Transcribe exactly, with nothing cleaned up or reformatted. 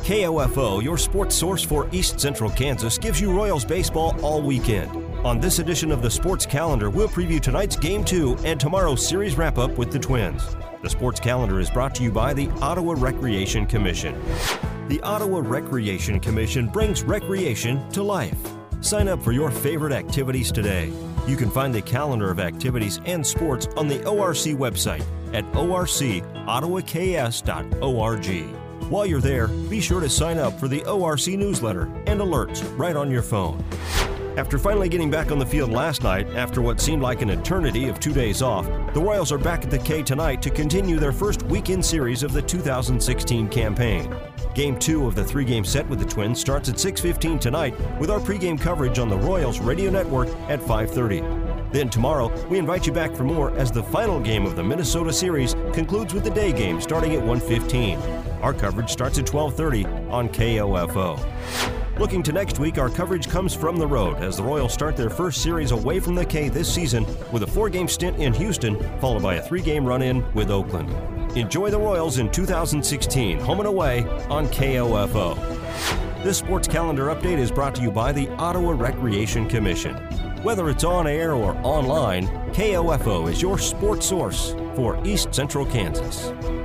K O F O, your sports source for East Central Kansas, gives you Royals baseball all weekend. On this edition of the Sports Calendar, we'll preview tonight's Game two and tomorrow's series wrap-up with the Twins. The Sports Calendar is brought to you by the Ottawa Recreation Commission. The Ottawa Recreation Commission brings recreation to life. Sign up for your favorite activities today. You can find the calendar of activities and sports on the O R C website at o r c ottawa k s dot org. While you're there, be sure to sign up for the O R C newsletter and alerts right on your phone. After finally getting back on the field last night, after what seemed like an eternity of two days off, the Royals are back at the K tonight to continue their first weekend series of the two thousand sixteen campaign. Game two of the three-game set with the Twins starts at six fifteen tonight with our pregame coverage on the Royals Radio Network at five thirty. Then tomorrow, we invite you back for more as the final game of the Minnesota series concludes with the day game starting at one fifteen. Our coverage starts at twelve thirty on K O F O. Looking to next week, our coverage comes from the road as the Royals start their first series away from the K this season with a four-game stint in Houston, followed by a three-game run-in with Oakland. Enjoy the Royals in two thousand sixteen, home and away on K O F O. This sports calendar update is brought to you by the Ottawa Recreation Commission. Whether it's on air or online, K O F O is your sports source for East Central Kansas.